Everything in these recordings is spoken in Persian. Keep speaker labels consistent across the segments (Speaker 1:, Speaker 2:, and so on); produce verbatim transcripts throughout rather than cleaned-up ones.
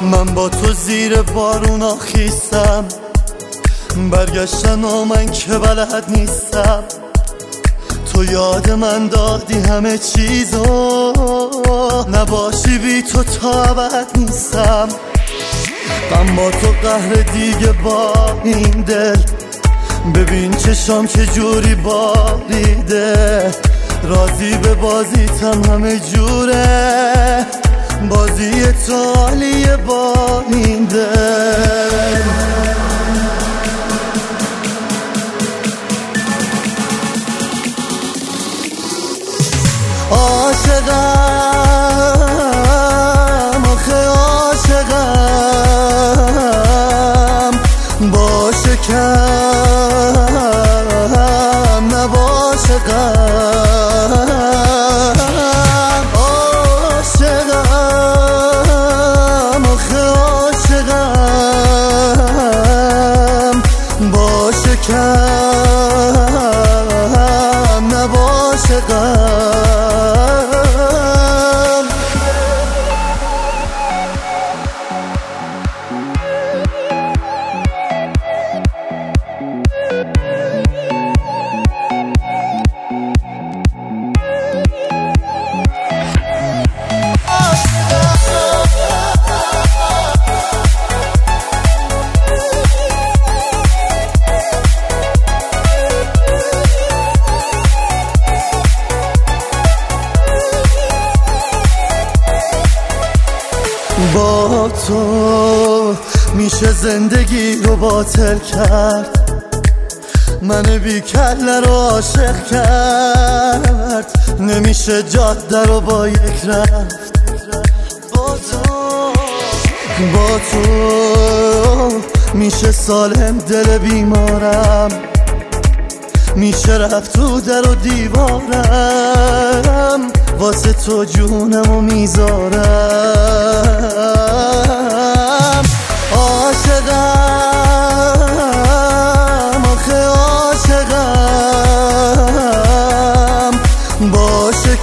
Speaker 1: من با تو زیر بارونا خیستم، برگشتن و من که بلد نیستم. تو یاد من دادی همه چیزو، نباشی بی تو تا ابد نیستم. من با تو قهر دیگه با این دل، ببین چشام چه جوری باریده. راضی به بازیتم همه جوره، بازی تو عالیه با این دل. عاشقم آخه عاشقم، باشه کم نباشه غم. عاشقم آخه عاشقم، باشه کم نباشه غم. با تو میشه زندگی رو باطل کرد، من بی کله رو عاشق کرد. نمیشه جاده رو با یک رفت. با تو با تو میشه سالم دل بیمارم، میشه رفت تو در و دیوارم، واسه تو جونمو میذارم. عاشقم آخه عاشقم، باشه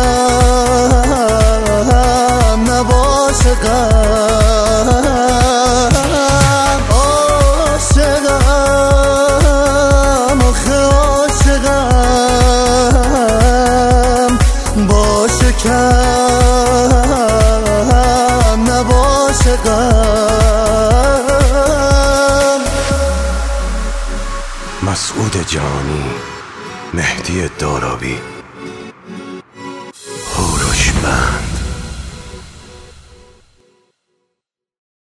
Speaker 1: کم نباشه غم. عاشقم آخه عاشقم، باشه کم نباشه غم.
Speaker 2: مسعود جانی، مهدی دارابی.